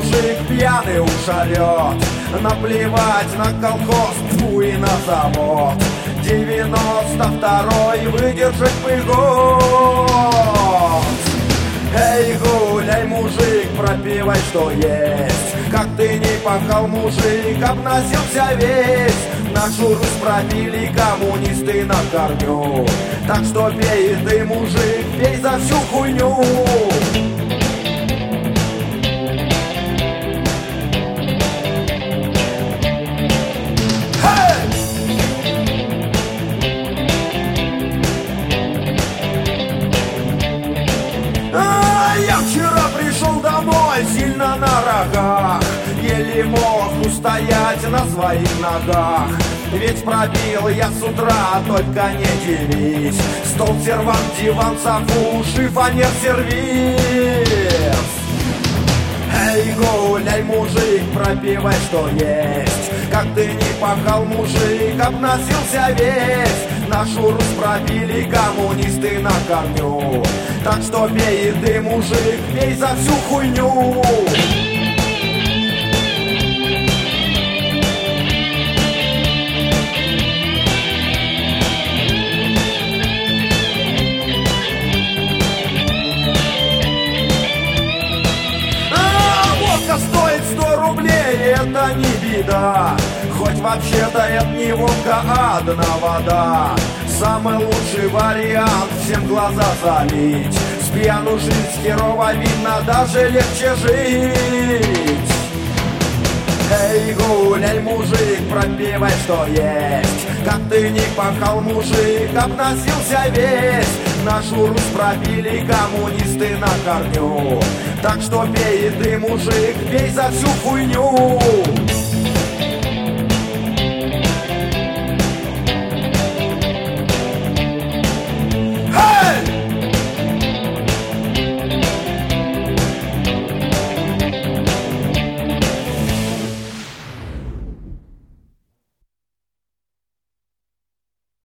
мужик пьяный уж орёт. Наплевать на колхоз, тьфу, и на завод. 92-й выдержать бы год. Эй, гуляй, мужик, пропивай, что есть. Как ты не пахал, мужик, обносился весь. Нашу Русь пропили коммунисты на корню. Так что пей ты, мужик, пей за всю хуйню. Сильно на рогах, еле мог устоять на своих ногах. Ведь пробил я с утра, только не дивись. Стол, сервант, диван, софу, шифонер, сервис. Эй, гуляй, мужик, пропивай, что есть. Как ты не пахал, мужик, обносился весь. Нашу Русь пробили коммунисты на корню. Так что пей ты, мужик, пей за всю хуйню. Водка стоит 100 рублей, это не беда. Хоть вообще-то это не водка, а одна вода. Самый лучший вариант всем глаза залить. С пьяну жизнь херово видно, даже легче жить. Эй, гуляй, мужик, пропивай, что есть. Как ты не пахал, мужик, обносился весь. Нашу Русь пробили коммунисты на корню. Так что пей ты, мужик, пей за всю хуйню.